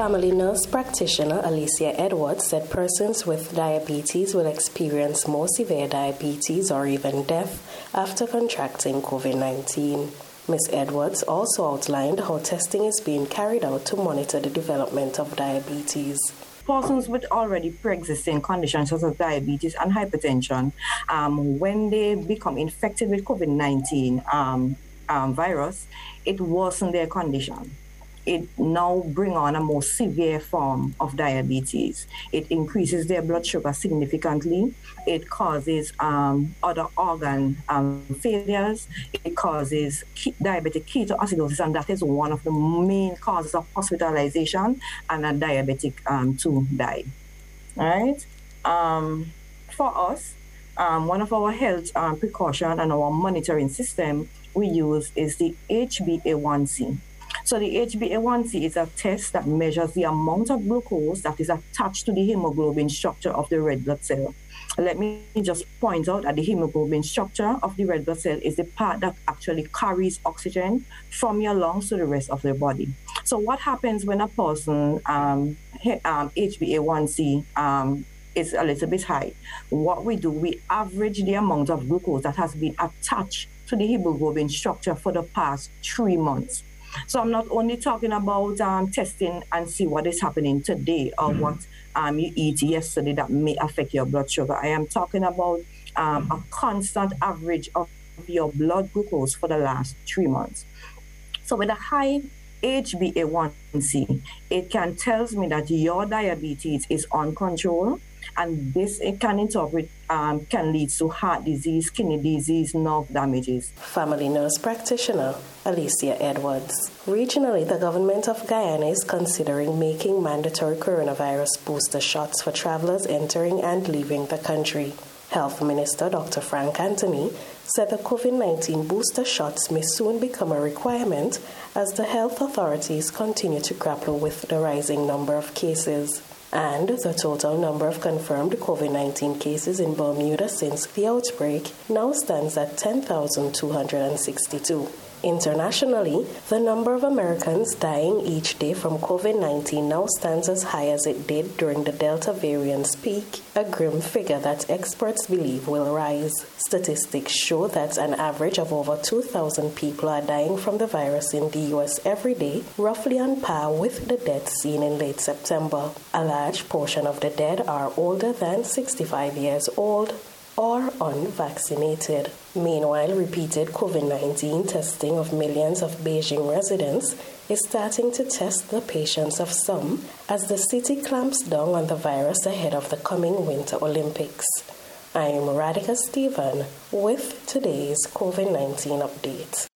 Family nurse practitioner Alicia Edwards said persons with diabetes will experience more severe diabetes or even death after contracting COVID-19. Ms. Edwards also outlined how testing is being carried out to monitor the development of diabetes. Persons with already pre-existing conditions such as diabetes and hypertension, when they become infected with COVID-19 virus, it worsens their condition. It now brings on a more severe form of diabetes. It increases their blood sugar significantly. It causes other organ failures. It causes diabetic ketoacidosis, and that is one of the main causes of hospitalization and a diabetic to die. All right. For us, one of our health precaution and our monitoring system we use is the HbA1c. So the HbA1c is a test that measures the amount of glucose that is attached to the hemoglobin structure of the red blood cell. Let me just point out that the hemoglobin structure of the red blood cell is the part that actually carries oxygen from your lungs to the rest of the body. So what happens when a person HbA1c is a little bit high? What we do, we average the amount of glucose that has been attached to the hemoglobin structure for the past 3 months. So I'm not only talking about testing and see what is happening today or what you eat yesterday that may affect your blood sugar. I am talking about a constant average of your blood glucose for the last 3 months. So with a high HbA1c, it can tell me that your diabetes is uncontrolled, and this it can interpret can lead to heart disease, kidney disease, nerve damages. Family nurse practitioner Alicia Edwards. Regionally, the government of Guyana is considering making mandatory coronavirus booster shots for travelers entering and leaving the country. Health Minister Dr. Frank Anthony said the COVID-19 booster shots may soon become a requirement as the health authorities continue to grapple with the rising number of cases. And the total number of confirmed COVID-19 cases in Bermuda since the outbreak now stands at 10,262. Internationally, the number of Americans dying each day from COVID-19 now stands as high as it did during the Delta variant's peak, a grim figure that experts believe will rise. Statistics show that an average of over 2,000 people are dying from the virus in the U.S. every day, roughly on par with the deaths seen in late September. A large portion of the dead are older than 65 years old or unvaccinated. Meanwhile, repeated COVID-19 testing of millions of Beijing residents is starting to test the patience of some as the city clamps down on the virus ahead of the coming Winter Olympics. I'm Radhika Stephen with today's COVID-19 update.